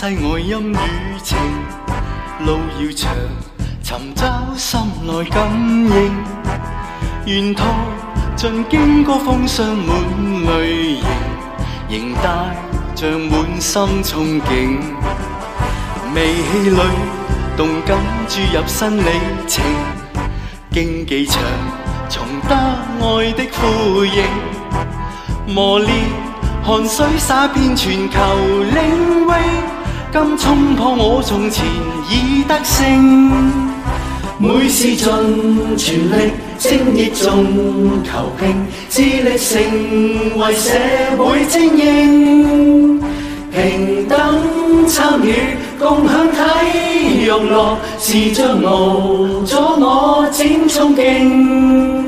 世外音與情，路遙長，尋找心內感應。沿途盡經過風霜滿淚凝，仍帶着滿心憧憬。微氣裏動感注入新里程，競技場重得愛的呼應。磨練汗水灑遍全球領域，今衝破我從前已得勝。每次盡全力精益中求拼，致力成為社會精英。平等參與共享體育樂，是將無阻我展衝勁。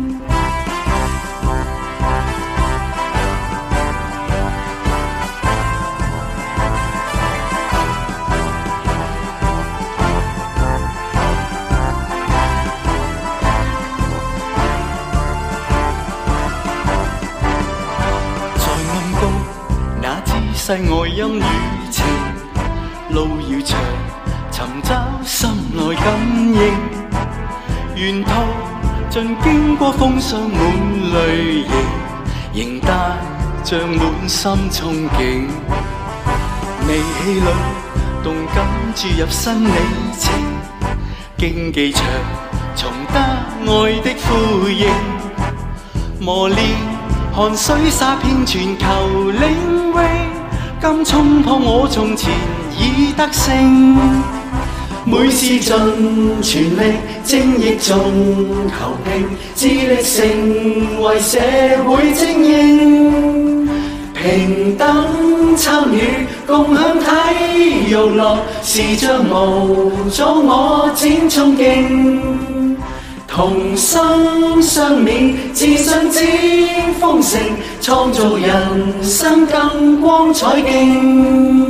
世外音與情，路遙長，尋找心內感應。沿途盡經過風霜滿淚凝，仍帶着滿心憧憬。微氣裏動感注入新里程，競技場重得愛的呼應。磨練汗水灑遍全球領域，今衝破我從前已得勝。每次盡全力精益中求拼，致力成為社會精英。平等參與共享體育樂，是將無阻我展衝勁。同心相勉，自信展豐盛，創造人生更光彩勁。